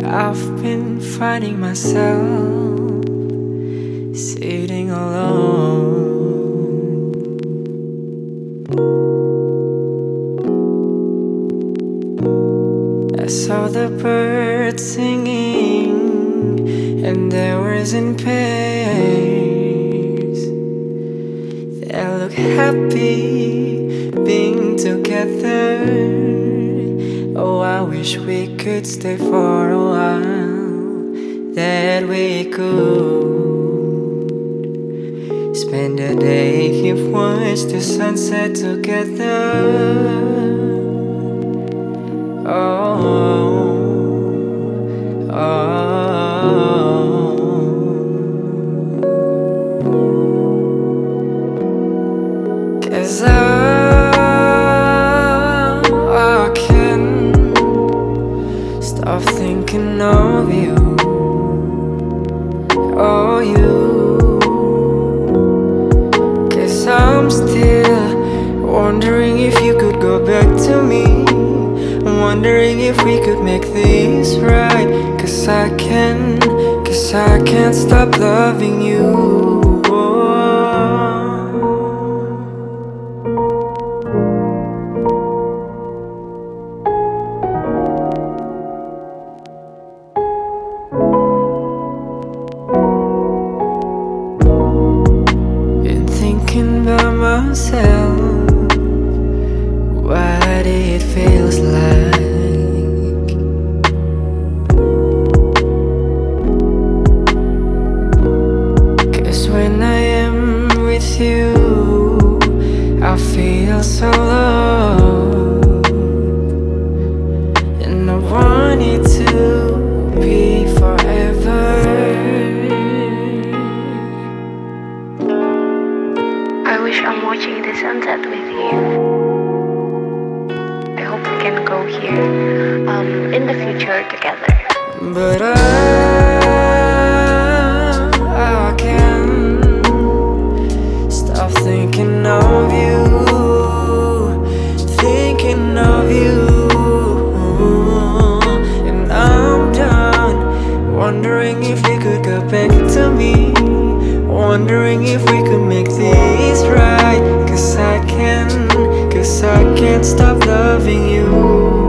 I've been finding myself sitting alone. I saw the birds singing, and they were in pairs. They look happy being together. Oh, I wish we could stay for a while, that we could spend the day and watch the sunset together. Cause I can't stop thinking of you. Oh, you. Cause I'm still wondering if you could go back to me. I'm wondering if we could make this right. Cause I can't stop loving you. Been thinking about myself, what it feels like. Cause when I am with you, I feel so loved, and I want it to be forever. I wish I'm watching the sunset with you. I hope we can go here in the future together. But I can't stop thinking of you, thinking of you. And I'm done wondering if you could go back to me, wondering if we could make this right. Cause I can't stop loving you.